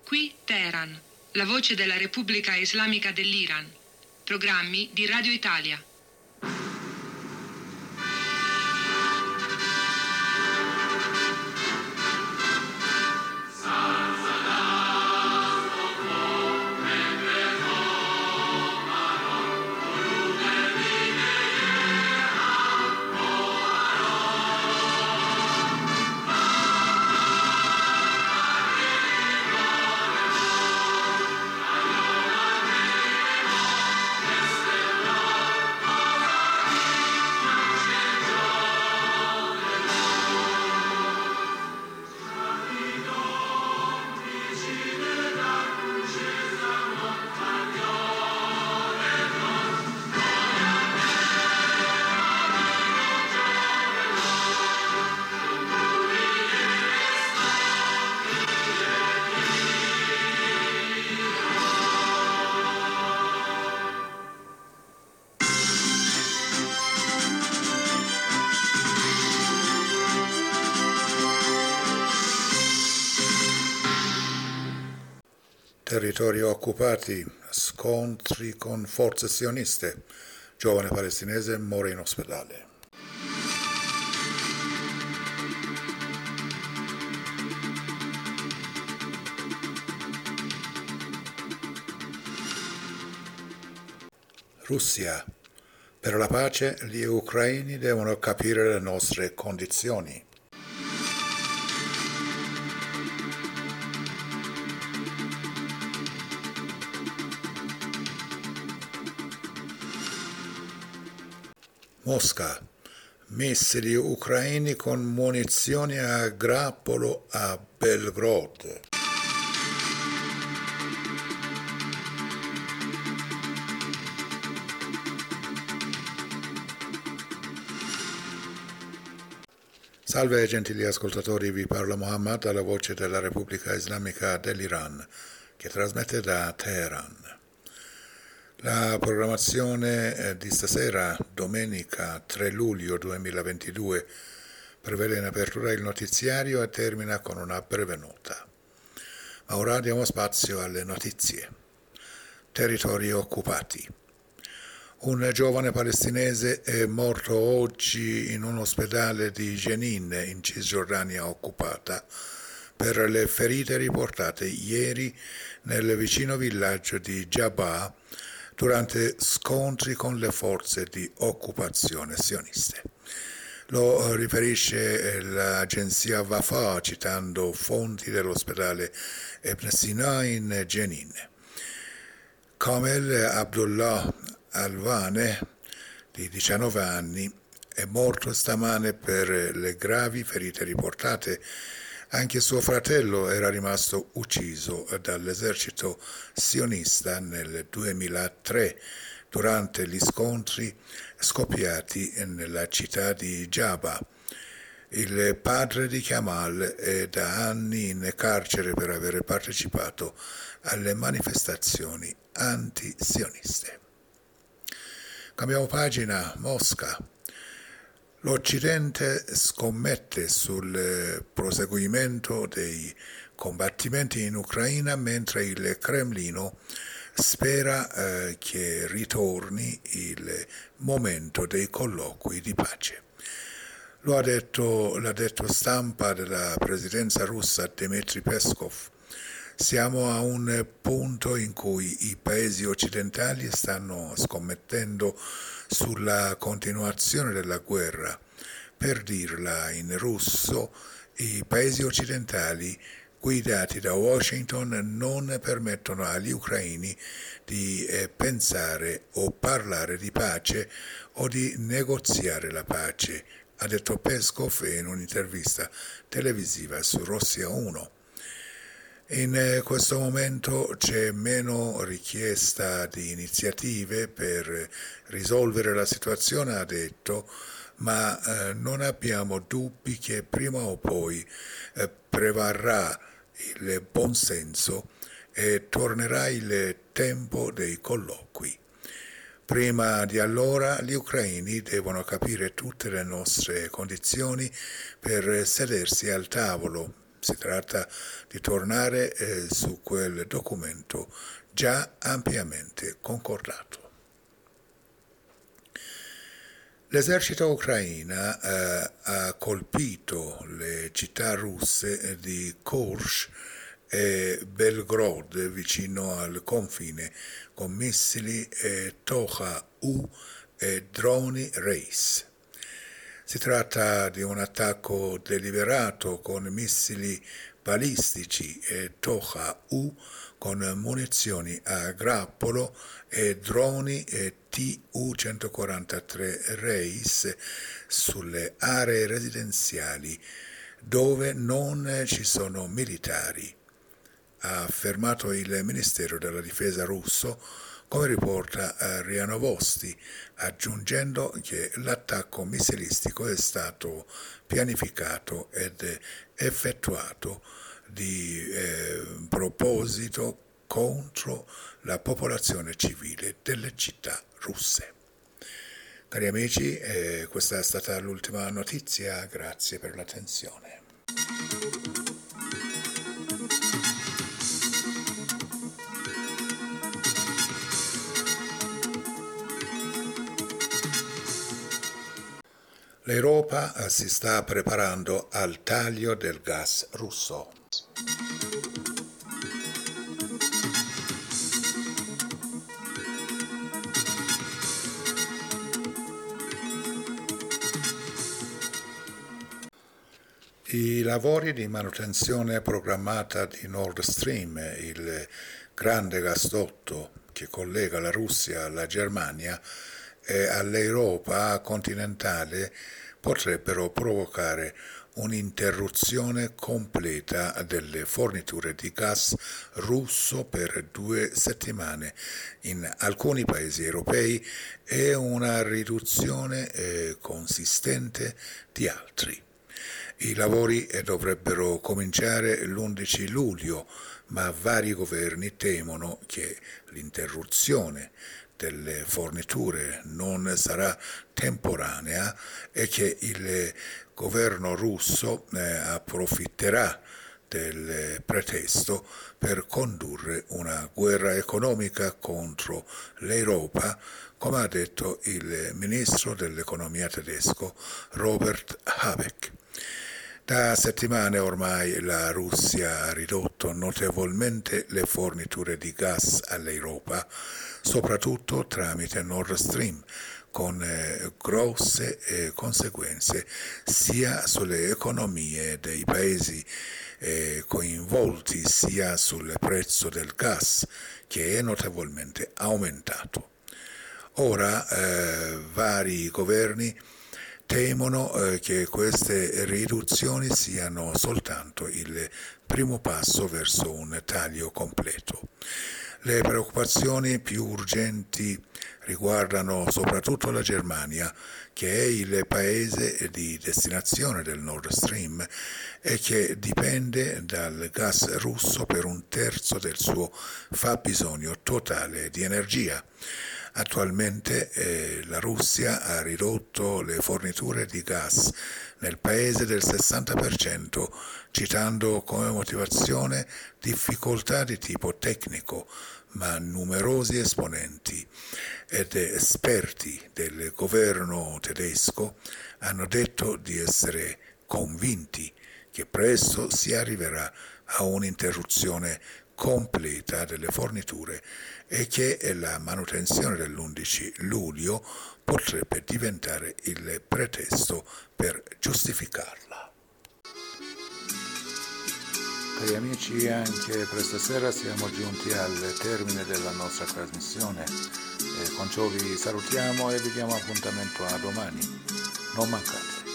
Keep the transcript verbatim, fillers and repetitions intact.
Qui Teheran, la voce della Repubblica Islamica dell'Iran. Programmi di Radio Italia. Territori occupati, scontri con forze sioniste, giovane palestinese muore in ospedale. Russia. Per la pace gli ucraini devono capire le nostre condizioni. Mosca. Missili ucraini con munizioni a grappolo a Belgrado. Salve gentili ascoltatori, vi parla Mohammed alla voce della Repubblica Islamica dell'Iran, che trasmette da Teheran. La programmazione di stasera, domenica tre luglio duemilaventidue, prevede in apertura il notiziario e termina con una breve nota. Ma ora diamo spazio alle notizie. Territori occupati. Un giovane palestinese è morto oggi in un ospedale di Jenin, in Cisgiordania occupata, per le ferite riportate ieri nel vicino villaggio di Jabba durante scontri con le forze di occupazione sioniste. Lo riferisce l'agenzia Wafa citando fonti dell'ospedale Ibn Sina in Jenin. Kamel Abdullah Alvane, di diciannove anni, è morto stamane per le gravi ferite riportate. Anche suo fratello era rimasto ucciso dall'esercito sionista nel duemilatré durante gli scontri scoppiati nella città di Jabba. Il padre di Kamal è da anni in carcere per aver partecipato alle manifestazioni anti-sioniste. Cambiamo pagina. Mosca. L'Occidente scommette sul proseguimento dei combattimenti in Ucraina mentre il Cremlino spera eh, che ritorni il momento dei colloqui di pace. Lo ha detto l'ha detto stampa della presidenza russa Dmitry Peskov. Siamo a un punto in cui i paesi occidentali stanno scommettendo sulla continuazione della guerra. Per dirla in russo, i paesi occidentali guidati da Washington non permettono agli ucraini di eh, pensare o parlare di pace o di negoziare la pace, ha detto Peskov in un'intervista televisiva su Russia uno. In questo momento c'è meno richiesta di iniziative per risolvere la situazione, ha detto, ma eh, non abbiamo dubbi che prima o poi eh, prevarrà il buonsenso e tornerà il tempo dei colloqui. Prima di allora gli ucraini devono capire tutte le nostre condizioni per sedersi al tavolo, Si tratta di tornare eh, su quel documento già ampiamente concordato. L'esercito ucraino eh, ha colpito le città russe di Kursk e Belgorod vicino al confine con missili eh, Tocha-U e droni Race. Si tratta di un attacco deliberato con missili balistici e Tocha-U con munizioni a grappolo e droni e T U centoquarantatré Race sulle aree residenziali dove non ci sono militari, ha affermato il Ministero della Difesa russo, come riporta RIA Novosti, aggiungendo che l'attacco missilistico è stato pianificato ed effettuato di eh, proposito contro la popolazione civile delle città russe. Cari amici, eh, questa è stata l'ultima notizia, grazie per l'attenzione. L'Europa si sta preparando al taglio del gas russo. I lavori di manutenzione programmata di Nord Stream, il grande gasdotto che collega la Russia alla Germania e all'Europa continentale, potrebbero provocare un'interruzione completa delle forniture di gas russo per due settimane in alcuni paesi europei e una riduzione eh, consistente di altri. I lavori dovrebbero cominciare l'undici luglio, ma vari governi temono che l'interruzione delle forniture non sarà temporanea e che il governo russo eh, approfitterà del pretesto per condurre una guerra economica contro l'Europa, come ha detto il ministro dell'economia tedesco Robert Habeck. Da settimane ormai la Russia ha ridotto notevolmente le forniture di gas all'Europa, soprattutto tramite Nord Stream, con eh, grosse eh, conseguenze sia sulle economie dei paesi eh, coinvolti sia sul prezzo del gas, che è notevolmente aumentato. Ora eh, vari governi temono eh, che queste riduzioni siano soltanto il primo passo verso un taglio completo. Le preoccupazioni più urgenti riguardano soprattutto la Germania, che è il paese di destinazione del Nord Stream e che dipende dal gas russo per un terzo del suo fabbisogno totale di energia. Attualmente eh, la Russia ha ridotto le forniture di gas nel paese del sessanta per cento, citando come motivazione difficoltà di tipo tecnico, ma numerosi esponenti ed esperti del governo tedesco hanno detto di essere convinti che presto si arriverà a un'interruzione completa delle forniture e che la manutenzione dell'undici luglio potrebbe diventare il pretesto per giustificarla. Cari amici, anche per stasera siamo giunti al termine della nostra trasmissione. E con ciò vi salutiamo e vi diamo appuntamento a domani. Non mancate.